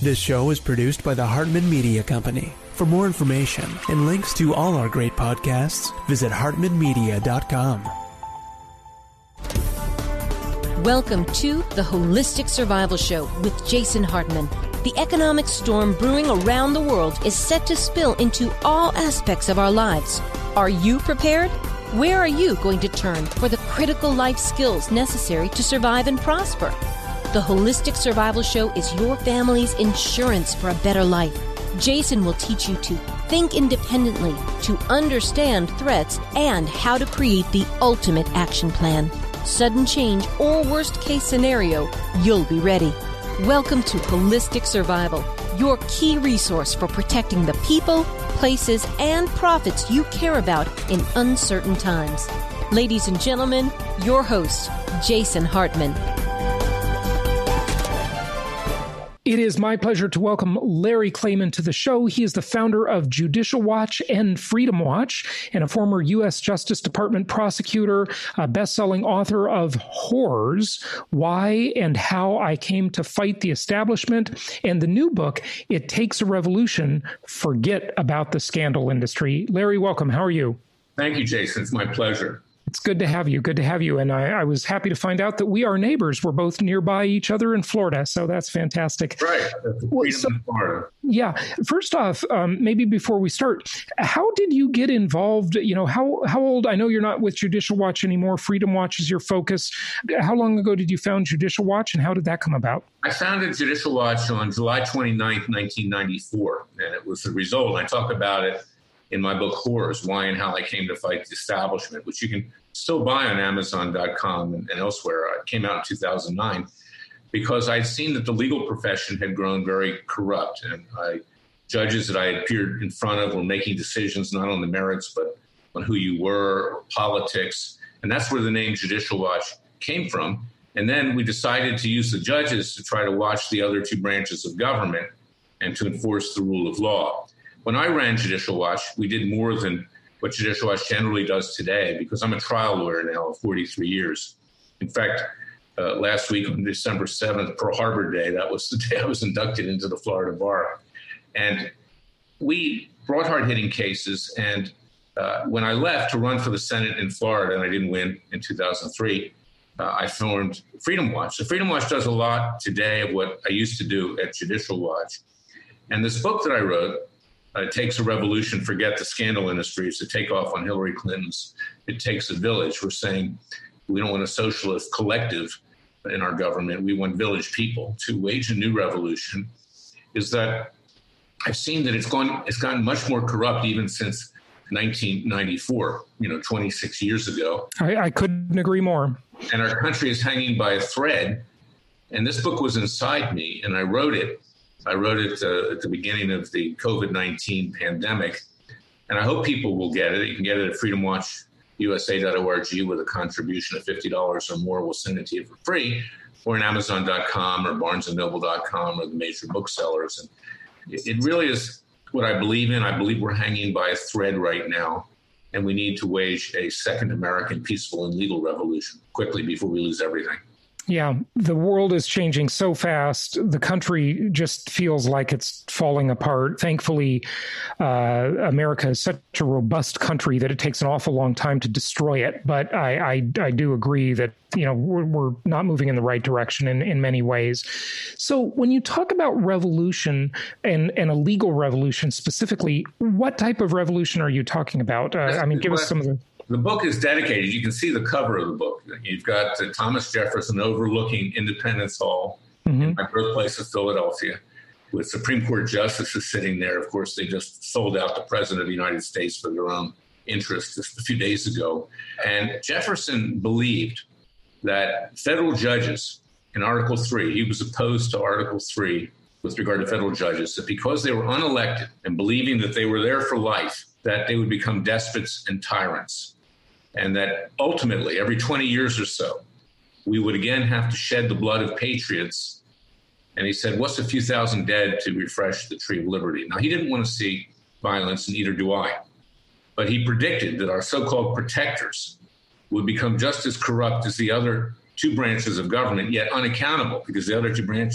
This show is produced by the Hartman Media Company. For more information and links to all our great podcasts, visit hartmanmedia.com. Welcome to the Holistic Survival Show with Jason Hartman. The economic storm brewing around the world is set to spill into all aspects of our lives. Are you prepared? Where are you going to turn for the critical life skills necessary to survive and prosper? The Holistic Survival Show is your family's insurance for a better life. Jason will teach you to think independently, to understand threats, and how to create the ultimate action plan. Sudden change or worst case scenario, you'll be ready. Welcome to Holistic Survival, your key resource for protecting the people, places, and profits you care about in uncertain times. Ladies and gentlemen, your host, Jason Hartman. It is my pleasure to welcome Larry Klayman to the show. He is the founder of Judicial Watch and Freedom Watch and a former U.S. Justice Department prosecutor, a best-selling author of Whores, Why and How I Came to Fight the Establishment, and the new book, It Takes a Revolution, Forget About the Scandal Industry. Larry, welcome. How are you? Thank you, Jason. It's my pleasure. It's good to have you. Good to have you. And I was happy to find out that we are neighbors. We're both nearby each other in Florida. So that's fantastic. Right. In Florida. Yeah. First off, maybe before we start, how did you get involved? You know, how old? I know you're not with Judicial Watch anymore. Freedom Watch is your focus. How long ago did you found Judicial Watch, and how did that come about? I founded Judicial Watch on July 29th, 1994. And it was the result. I talk about it in my book, Whores, Why and How I Came to Fight the Establishment, which you can still buy on Amazon.com and elsewhere. It came out in 2009 because I'd seen that the legal profession had grown very corrupt. And judges that I had appeared in front of were making decisions not on the merits, but on who you were or politics. And that's where the name Judicial Watch came from. And then we decided to use the judges to try to watch the other two branches of government and to enforce the rule of law. When I ran Judicial Watch, we did more than what Judicial Watch generally does today, because I'm a trial lawyer now of 43 years. In fact, last week on December 7th, Pearl Harbor Day, that was the day I was inducted into the Florida bar. And we brought hard-hitting cases. And when I left to run for the Senate in Florida, and I didn't win in 2003, I formed Freedom Watch. The Freedom Watch does a lot today of what I used to do at Judicial Watch. And this book that I wrote, It Takes a Revolution, Forget the Scandal Industry, is to take off on Hillary Clinton's It Takes a Village. We're saying we don't want a socialist collective in our government. We want village people to wage a new revolution. Is that I've seen that it's gotten much more corrupt even since 1994, 26 years ago. I couldn't agree more. And our country is hanging by a thread. And this book was inside me, and I wrote it. I wrote it at the beginning of the COVID-19 pandemic, and I hope people will get it. You can get it at freedomwatchusa.org with a contribution of $50 or more. We'll send it to you for free, or at Amazon.com or BarnesandNoble.com or the major booksellers. And it really is what I believe in. I believe we're hanging by a thread right now, and we need to wage a second American peaceful and legal revolution quickly before we lose everything. Yeah, the world is changing so fast. The country just feels like it's falling apart. Thankfully, America is such a robust country that it takes an awful long time to destroy it. But I do agree that, we're not moving in the right direction in many ways. So when you talk about revolution and a legal revolution specifically, what type of revolution are you talking about? Give us some of the... The book is dedicated. You can see the cover of the book. You've got Thomas Jefferson overlooking Independence Hall in my birthplace of Philadelphia, with Supreme Court justices sitting there. Of course, they just sold out the President of the United States for their own interests just a few days ago. And Jefferson believed that federal judges in Article 3, he was opposed to Article 3 with regard to federal judges, that because they were unelected and believing that they were there for life, that they would become despots and tyrants. And that ultimately, every 20 years or so, we would again have to shed the blood of patriots. And he said, what's a few thousand dead to refresh the tree of liberty? Now, he didn't want to see violence, and neither do I. But he predicted that our so-called protectors would become just as corrupt as the other two branches of government, yet unaccountable, because the other two branches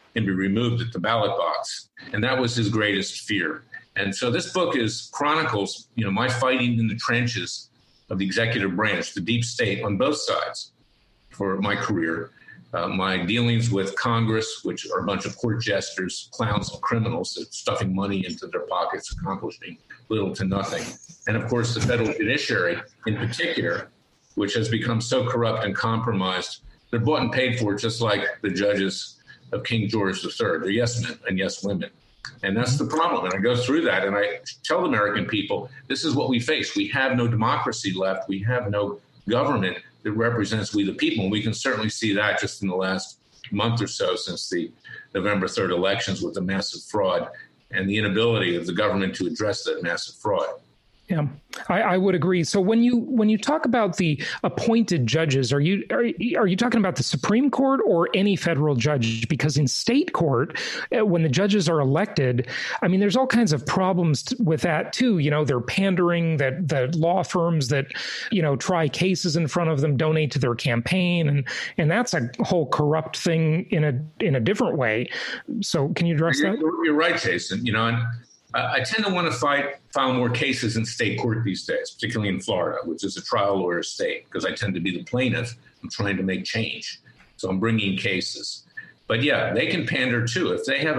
can be removed at the ballot box. And that was his greatest fear. And so this book chronicles, my fighting in the trenches of the executive branch, the deep state on both sides for my career, my dealings with Congress, which are a bunch of court jesters, clowns, and criminals stuffing money into their pockets, accomplishing little to nothing. And of course, the federal judiciary in particular, which has become so corrupt and compromised, they're bought and paid for just like the judges of King George III. They're yes men and yes women. And that's the problem. And I go through that and I tell the American people, this is what we face. We have no democracy left. We have no government that represents we the people. And we can certainly see that just in the last month or so since the November 3rd elections with the massive fraud and the inability of the government to address that massive fraud. Yeah, I would agree. So when you talk about the appointed judges, are you talking about the Supreme Court or any federal judge? Because in state court, when the judges are elected, I mean, there's all kinds of problems with that too. They're pandering, that the law firms that try cases in front of them donate to their campaign, and that's a whole corrupt thing in a different way. So can you address that? You're right, Jason. I tend to want to file more cases in state court these days, particularly in Florida, which is a trial lawyer state, because I tend to be the plaintiff. I'm trying to make change. So I'm bringing cases. But yeah, they can pander too. If they have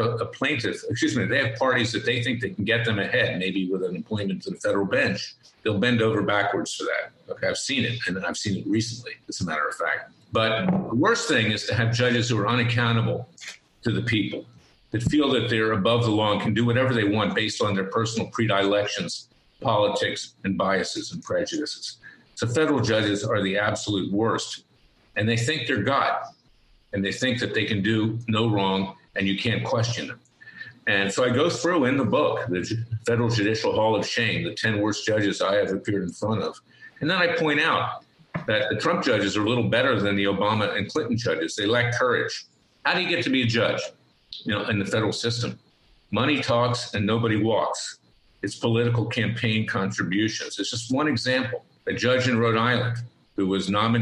they have parties that they think they can get them ahead, maybe with an appointment to the federal bench, they'll bend over backwards for that. Okay, I've seen it, and I've seen it recently, as a matter of fact. But the worst thing is to have judges who are unaccountable to the people, that feel that they're above the law and can do whatever they want based on their personal predilections, politics, and biases and prejudices. So federal judges are the absolute worst, and they think they're God, and they think that they can do no wrong, and you can't question them. And so I go through in the book, the Federal Judicial Hall of Shame, the 10 worst judges I have appeared in front of. And then I point out that the Trump judges are a little better than the Obama and Clinton judges. They lack courage. How do you get to be a judge? In the federal system? Money talks and nobody walks. It's political campaign contributions. It's just one example. A judge in Rhode Island who was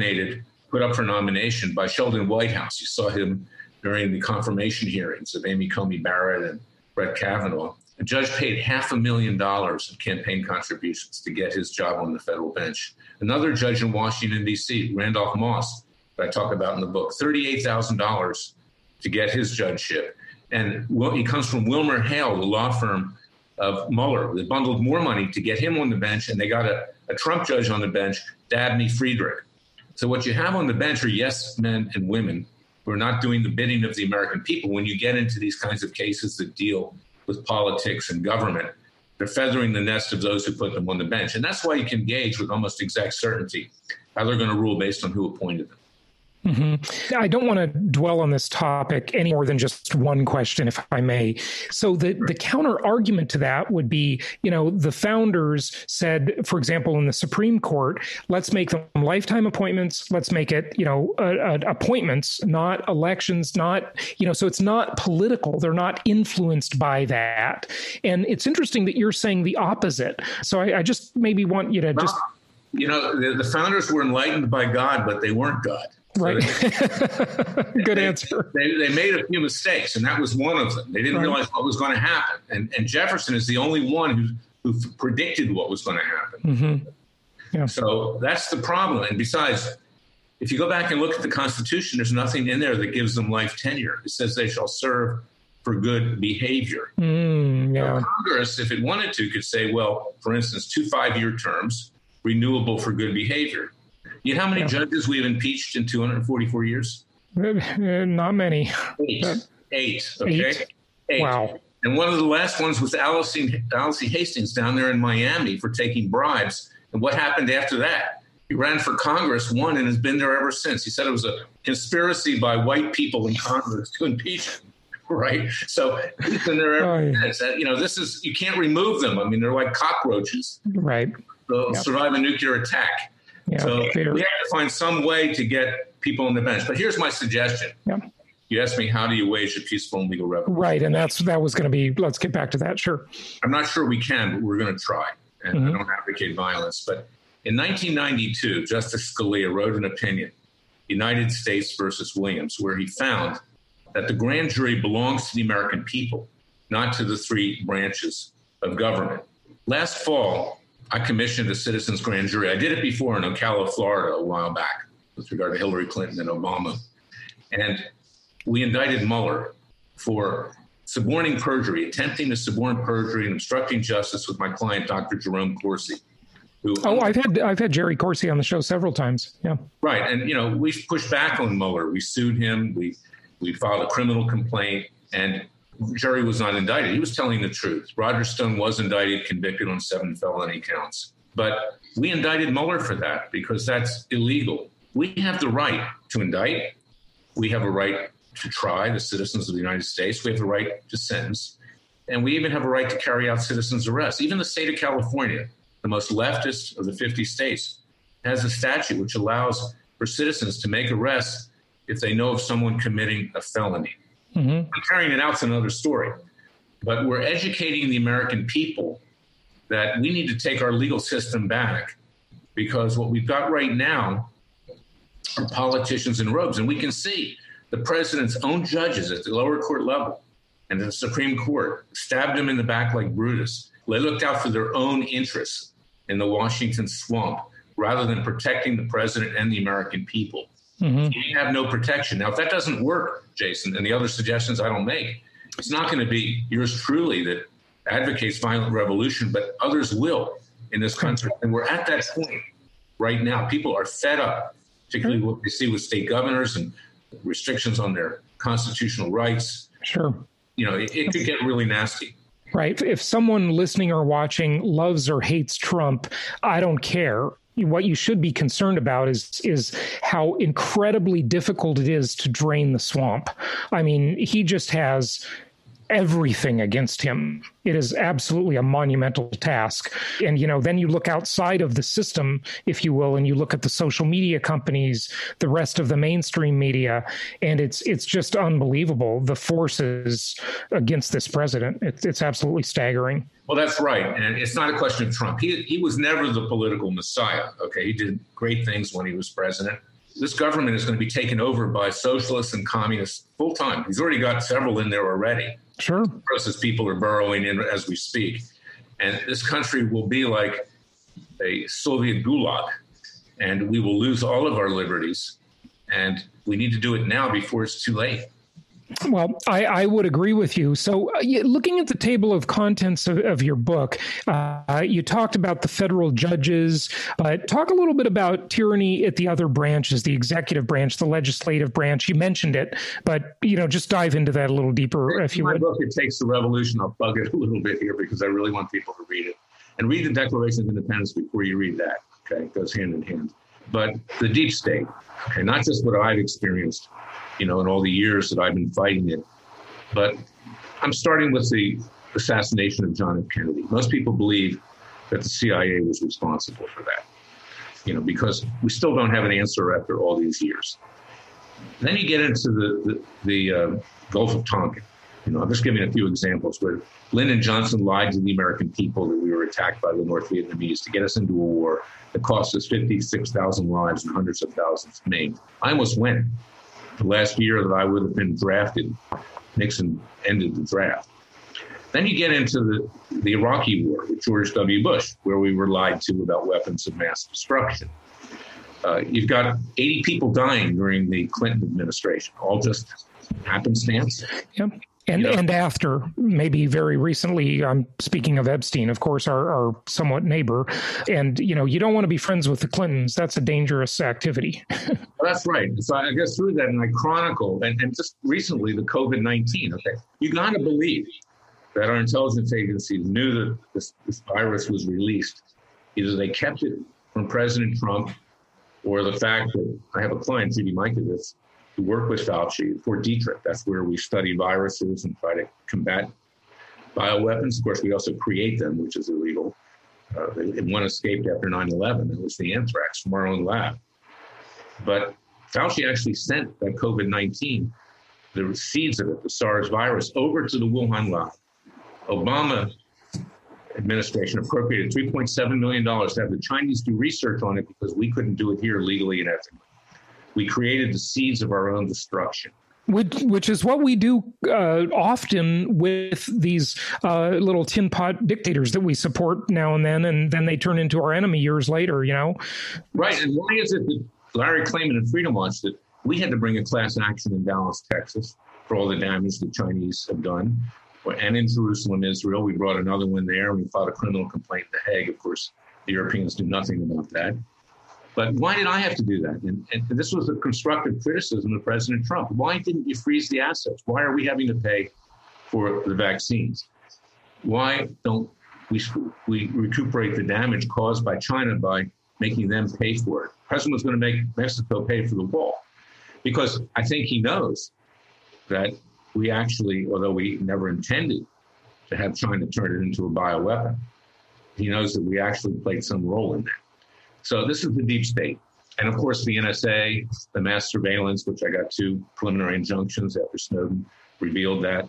put up for nomination by Sheldon Whitehouse. You saw him during the confirmation hearings of Amy Coney Barrett and Brett Kavanaugh. A judge paid $500,000 in campaign contributions to get his job on the federal bench. Another judge in Washington, D.C., Randolph Moss, that I talk about in the book, $38,000 to get his judgeship. And he comes from Wilmer Hale, the law firm of Mueller. They bundled more money to get him on the bench, and they got a Trump judge on the bench, Dabney Friedrich. So what you have on the bench are yes men and women who are not doing the bidding of the American people. When you get into these kinds of cases that deal with politics and government, they're feathering the nest of those who put them on the bench. And that's why you can gauge with almost exact certainty how they're going to rule based on who appointed them. Mm-hmm. I don't want to dwell on this topic any more than just one question, if I may. So the counter argument to that would be, the founders said, for example, in the Supreme Court, let's make them lifetime appointments. Let's make it, appointments, not elections, not, so it's not political. They're not influenced by that. And it's interesting that you're saying the opposite. So I just maybe want you to just... the founders were enlightened by God, but they weren't God. Right. Good answer. They made a few mistakes, and that was one of them. They didn't realize what was going to happen. And Jefferson is the only one who predicted what was going to happen. Mm-hmm. Yeah. So that's the problem. And besides, if you go back and look at the Constitution, there's nothing in there that gives them life tenure. It says they shall serve for good behavior. Yeah. So Congress, if it wanted to, could say, well, for instance, 2 5-year terms, renewable for good behavior. You know how many judges we've impeached in 244 years? Not many. 8. Okay. 8. Wow. And one of the last ones was Alcee Hastings down there in Miami for taking bribes. And what happened after that? He ran for Congress, won, and has been there ever since. He said it was a conspiracy by white people in Congress to impeach him. Right. So he's been there ever since. This is, you can't remove them. I mean, they're like cockroaches. Right. They'll survive a nuclear attack. Yeah, so we have to find some way to get people on the bench. But here's my suggestion. Yeah. You asked me, how do you wage a peaceful and legal revolution? Right. And that was going to be, let's get back to that. Sure. I'm not sure we can, but we're going to try. And I don't advocate violence. But in 1992, Justice Scalia wrote an opinion, United States versus Williams, where he found that the grand jury belongs to the American people, not to the three branches of government. Last fall, I commissioned a citizens grand jury. I did it before in Ocala, Florida, a while back with regard to Hillary Clinton and Obama. And we indicted Mueller for suborning perjury, attempting to suborn perjury and obstructing justice with my client, Dr. Jerome Corsi. I've had Jerry Corsi on the show several times. Yeah. Right. And, we pushed back on Mueller. We sued him. We filed a criminal complaint, and Jerry was not indicted. He was telling the truth. Roger Stone was indicted, convicted on 7 felony counts. But we indicted Mueller for that because that's illegal. We have the right to indict. We have a right to try the citizens of the United States. We have the right to sentence. And we even have a right to carry out citizens' arrests. Even the state of California, the most leftist of the 50 states, has a statute which allows for citizens to make arrests if they know of someone committing a felony. Mm-hmm. Carrying it out is another story. But we're educating the American people that we need to take our legal system back, because what we've got right now are politicians in robes. And we can see the president's own judges at the lower court level and the Supreme Court stabbed him in the back like Brutus. They looked out for their own interests in the Washington swamp rather than protecting the president and the American people. Mm-hmm. You have no protection. Now, if that doesn't work, Jason, and the other suggestions I don't make, it's not going to be yours truly that advocates violent revolution, but others will in this country. And we're at that point right now. People are fed up, particularly what they see with state governors and restrictions on their constitutional rights. Sure. It could get really nasty. Right. If someone listening or watching loves or hates Trump, I don't care. What you should be concerned about is how incredibly difficult it is to drain the swamp. I mean, he just has everything against him. It is absolutely a monumental task. And, then you look outside of the system, if you will, and you look at the social media companies, the rest of the mainstream media, and it's just unbelievable, the forces against this president. It's absolutely staggering. Well, that's right. And it's not a question of Trump. He was never the political messiah. Okay. He did great things when he was president. This government is going to be taken over by socialists and communists full time. He's already got several in there already. Sure. As people are burrowing in as we speak. And this country will be like a Soviet gulag, and we will lose all of our liberties. And we need to do it now before it's too late. Well, I would agree with you. So looking at the table of contents of your book, you talked about the federal judges, but talk a little bit about tyranny at the other branches, the executive branch, the legislative branch. You mentioned it, but, just dive into that a little deeper, if you would. My book, It Takes the Revolution. I'll bug it a little bit here because I really want people to read it. And read the Declaration of Independence before you read that. Okay, it goes hand in hand. But the deep state, okay, not just what I've experienced, in all the years that I've been fighting it. But I'm starting with the assassination of John F. Kennedy. Most people believe that the CIA was responsible for that, because we still don't have an answer after all these years. And then you get into the Gulf of Tonkin. I'm just giving a few examples where Lyndon Johnson lied to the American people that we were attacked by the North Vietnamese to get us into a war that cost us 56,000 lives and hundreds of thousands maimed. I almost went. The last year that I would have been drafted, Nixon ended the draft. Then you get into the Iraqi war with George W. Bush, where we were lied to about weapons of mass destruction. You've got 80 people dying during the Clinton administration, all just happenstance. Yep. And after, maybe very recently, I'm speaking of Epstein, of course, our somewhat neighbor. And, you don't want to be friends with the Clintons. That's a dangerous activity. That's right. So I go through that and I chronicle, and just recently, the COVID-19. Okay, you got to believe that our intelligence agencies knew that this virus was released. Either they kept it from President Trump, or the fact that I have a client, Judy Mikovits, who worked with Fauci for Dietrich. That's where we study viruses and try to combat bioweapons. Of course, we also create them, which is illegal. And one escaped after 9/11. It was the anthrax from our own lab. But Fauci actually sent that COVID-19, the seeds of it, the SARS virus, over to the Wuhan lab. Obama administration appropriated $3.7 million to have the Chinese do research on it because we couldn't do it here legally and ethically. We created the seeds of our own destruction. Which is what we do often with these little tin pot dictators that we support now and then they turn into our enemy years later, Right. And why is it that Larry Klayman and Freedom Watch that we had to bring a class action in Dallas, Texas for all the damage the Chinese have done? And in Jerusalem, Israel, we brought another one there and we filed a criminal complaint in The Hague. Of course, the Europeans do nothing about that. But why did I have to do that? And this was a constructive criticism of President Trump. Why didn't you freeze the assets? Why are we having to pay for the vaccines? Why don't we recuperate the damage caused by China by making them pay for it? The president was going to make Mexico pay for the wall because I think he knows that we actually, although we never intended to have China turn it into a bioweapon, he knows that we actually played some role in that. So this is the deep state. And of course, the NSA, the mass surveillance, which I got 2 preliminary injunctions after Snowden revealed that.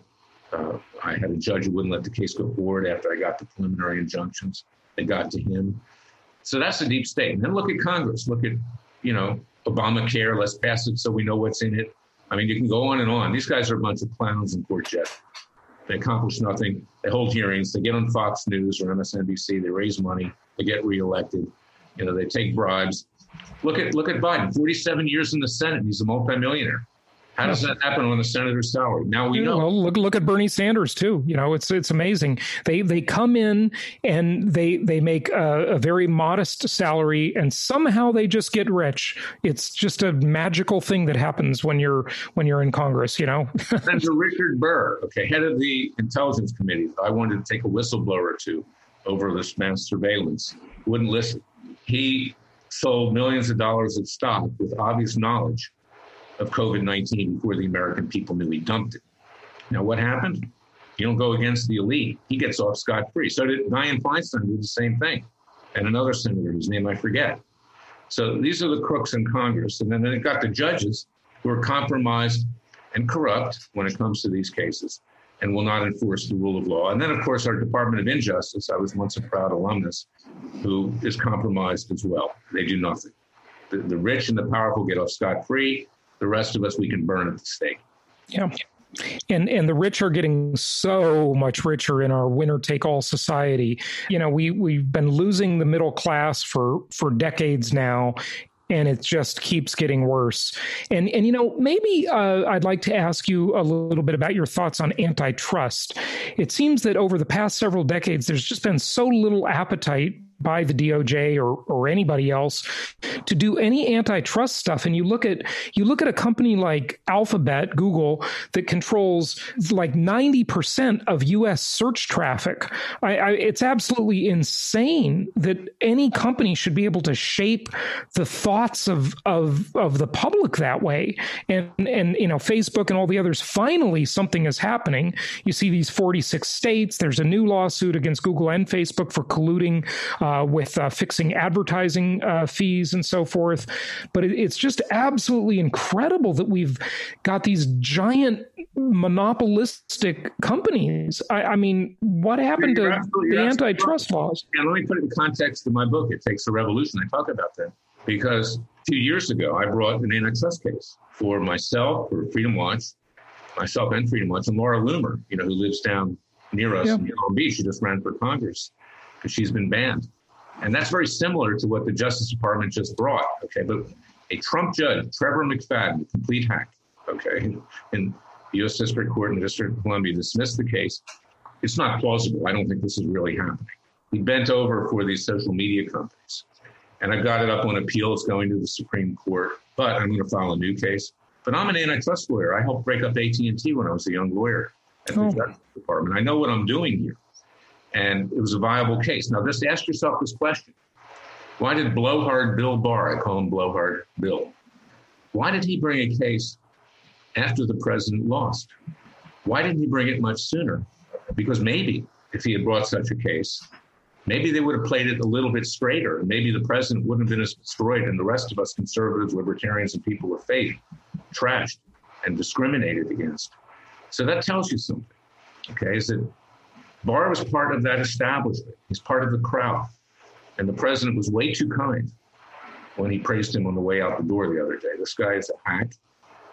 I had a judge who wouldn't let the case go forward after I got the preliminary injunctions. They got to him. So that's the deep state. And then look at Congress. Look at, Obamacare. Let's pass it so we know what's in it. I mean, you can go on and on. These guys are a bunch of clowns in court jet. They accomplish nothing. They hold hearings. They get on Fox News or MSNBC. They raise money. They get reelected. They take bribes. Look at Biden. 47 years in the Senate. He's a multimillionaire. How does that happen on a senator's salary? Now we know. Well, look at Bernie Sanders too. It's amazing. They come in and they make a very modest salary, and somehow they just get rich. It's just a magical thing that happens when you're in Congress. Senator Richard Burr, head of the Intelligence Committee. I wanted to take a whistleblower or two over this mass surveillance. Wouldn't listen. He sold millions of dollars of stock with obvious knowledge of COVID-19 before the American people knew he dumped it. Now, what happened? You don't go against the elite. He gets off scot-free. So did Dianne Feinstein do the same thing. And another senator whose name I forget. So these are the crooks in Congress. And then they've got the judges who are compromised and corrupt when it comes to these cases and will not enforce the rule of law. And then, of course, our Department of Injustice, I was once a proud alumnus, who is compromised as well. They do nothing. The rich and the powerful get off scot-free. The rest of us, we can burn at the stake. Yeah. And the rich are getting so much richer in our winner-take-all society. We've been losing the middle class for decades now, and it just keeps getting worse. And maybe I'd like to ask you a little bit about your thoughts on antitrust. It seems that over the past several decades, there's just been so little appetite by the DOJ or anybody else to do any antitrust stuff. And you look at a company like Alphabet, Google, that controls like 90% of U.S. search traffic. It's absolutely insane that any company should be able to shape the thoughts of the public that way. And Facebook and all the others, finally something is happening. You see these 46 states. There's a new lawsuit against Google and Facebook for colluding with fixing advertising fees and so forth. But it's just absolutely incredible that we've got these giant monopolistic companies. I mean, what happened to the antitrust laws? And let me put it in context of my book. It Takes a Revolution. I talk about that because 2 years ago, I brought an antitrust case for myself, for Freedom Watch, myself and Freedom Watch, and Laura Loomer, who lives down near us in Long Beach. She just ran for Congress because she's been banned. And that's very similar to what the Justice Department just brought, But a Trump judge, Trevor McFadden, a complete hack, in the U.S. District Court in the District of Columbia, dismissed the case. It's not plausible. I don't think this is really happening. He bent over for these social media companies. And I've got it up on appeal. It's going to the Supreme Court. But I'm going to file a new case. But I'm an antitrust lawyer. I helped break up AT&T when I was a young lawyer at the Justice Department. I know what I'm doing here. And it was a viable case. Now, just ask yourself this question. Why did Blowhard Bill Barr, I call him Blowhard Bill, why did he bring a case after the president lost? Why didn't he bring it much sooner? Because maybe if he had brought such a case, maybe they would have played it a little bit straighter. Maybe the president wouldn't have been as destroyed and the rest of us conservatives, libertarians, and people of faith trashed and discriminated against. So that tells you something, is that Barr was part of that establishment. He's part of the crowd. And the president was way too kind when he praised him on the way out the door the other day. This guy is a hack.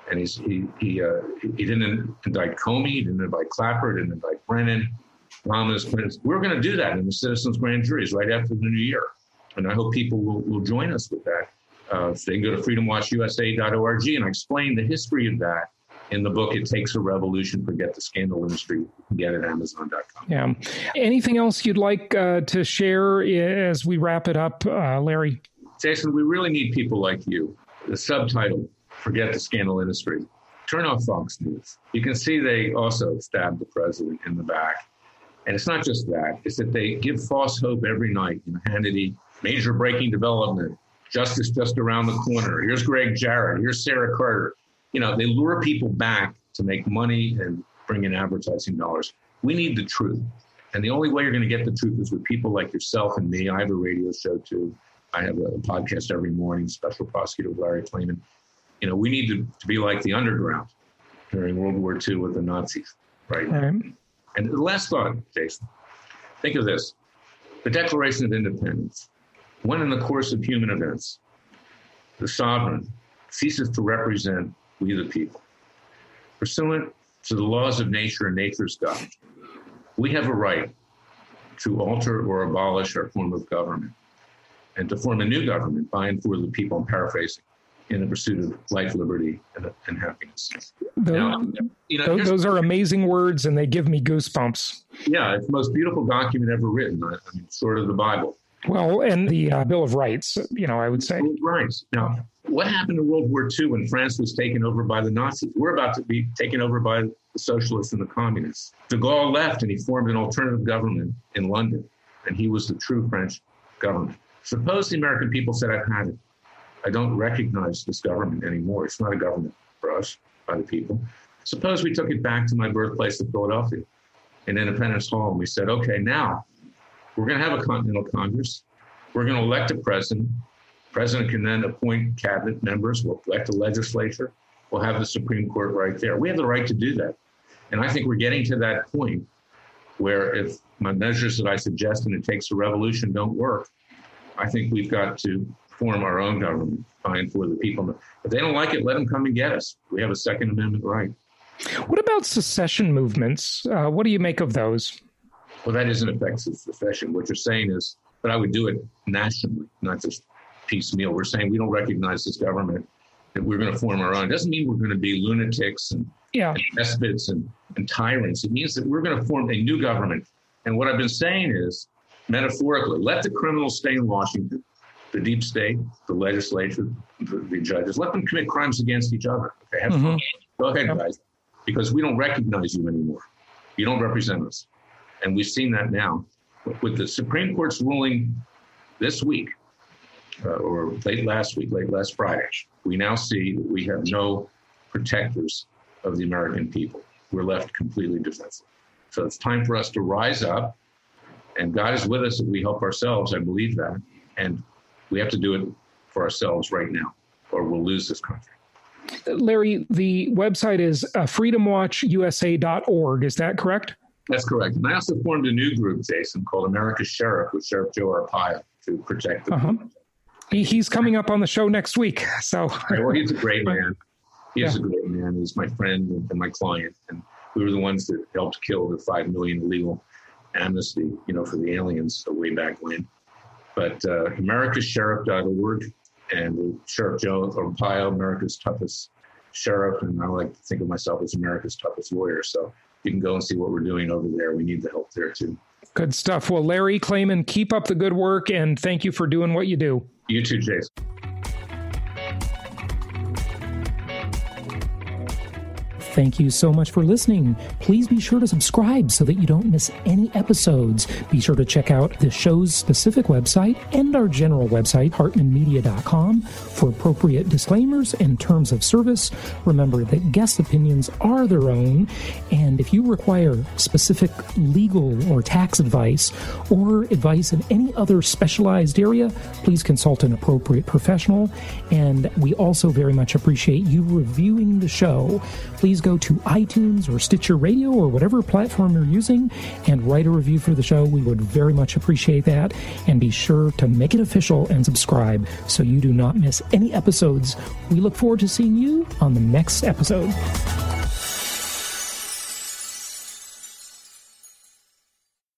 And he didn't indict Comey, he didn't indict Clapper, didn't indict Brennan, Thomas, Clinton. We're going to do that in the citizens' grand juries right after the new year. And I hope people will join us with that. So they can go to freedomwatchusa.org, and I explain the history of that in the book, It Takes a Revolution, Forget the Scandal Industry. You can get it at Amazon.com. Yeah. Anything else you'd like to share as we wrap it up, Larry? Jason, we really need people like you. The subtitle, Forget the Scandal Industry. Turn off Fox News. You can see they also stabbed the president in the back. And it's not just that. It's that they give false hope every night. Hannity, major breaking development, justice just around the corner. Here's Greg Jarrett. Here's Sarah Carter. They lure people back to make money and bring in advertising dollars. We need the truth. And the only way you're going to get the truth is with people like yourself and me. I have a radio show, too. I have a podcast every morning, Special Prosecutor Larry Klayman. We need to be like the underground during World War II with the Nazis right now. And the last thought, Jason, think of this. The Declaration of Independence. When in the course of human events, the sovereign ceases to represent we the people. Pursuant to the laws of nature and nature's God, we have a right to alter or abolish our form of government and to form a new government by and for the people, I'm paraphrasing, in the pursuit of life, liberty, and happiness. Those are amazing words, and they give me goosebumps. Yeah, it's the most beautiful document ever written, short of the Bible. Well, and the Bill of Rights, I would say. Bill of Rights. Now, what happened in World War II when France was taken over by the Nazis? We're about to be taken over by the socialists and the communists. De Gaulle left, and he formed an alternative government in London, and he was the true French government. Suppose the American people said, I've had it. I don't recognize this government anymore. It's not a government for us, by the people. Suppose we took it back to my birthplace of Philadelphia in Independence Hall, and we said, okay, now we're going to have a Continental Congress. We're going to elect a president. The president can then appoint cabinet members. We'll elect a legislature. We'll have the Supreme Court right there. We have the right to do that. And I think we're getting to that point where if my measures that I suggest and It Takes a Revolution don't work, I think we've got to form our own government by and for the people. If they don't like it, let them come and get us. We have a Second Amendment right. What about secession movements? What do you make of those? Well, that isn't effective secession. What you're saying is, but I would do it nationally, not just piecemeal. We're saying we don't recognize this government, that we're going to form our own. It doesn't mean we're going to be lunatics and despots and tyrants. It means that we're going to form a new government. And what I've been saying is, metaphorically, let the criminals stay in Washington, the deep state, the legislature, the judges, let them commit crimes against each other. Okay, have fun. Go ahead, guys, because we don't recognize you anymore. You don't represent us. And we've seen that now. With the Supreme Court's ruling this week, or late last Friday, we now see that we have no protectors of the American people. We're left completely defenseless. So it's time for us to rise up, and God is with us if we help ourselves. I believe that. And we have to do it for ourselves right now, or we'll lose this country. Larry, the website is freedomwatchusa.org. Is that correct? That's correct. And I also formed a new group, Jason, called America's Sheriff with Sheriff Joe Arpaio to protect the people. He's coming up on the show next week. So, well, he's a great man. He's a great man. He's my friend and my client. And we were the ones that helped kill the 5 million illegal amnesty, for the aliens way back when. But americassheriff.org and Sheriff Joe Arpaio, America's toughest sheriff. And I like to think of myself as America's toughest lawyer. So you can go and see what we're doing over there. We need the help there, too. Good stuff. Well, Larry Klayman, keep up the good work, and thank you for doing what you do. You too, Jason. Thank you so much for listening. Please be sure to subscribe so that you don't miss any episodes. Be sure to check out the show's specific website and our general website, hartmanmedia.com, for appropriate disclaimers and terms of service. Remember that guest opinions are their own, and if you require specific legal or tax advice or advice in any other specialized area, please consult an appropriate professional. And we also very much appreciate you reviewing the show. Please go to iTunes or Stitcher Radio or whatever platform you're using and write a review for the show. We would very much appreciate that. And be sure to make it official and subscribe so you do not miss any episodes. We look forward to seeing you on the next episode.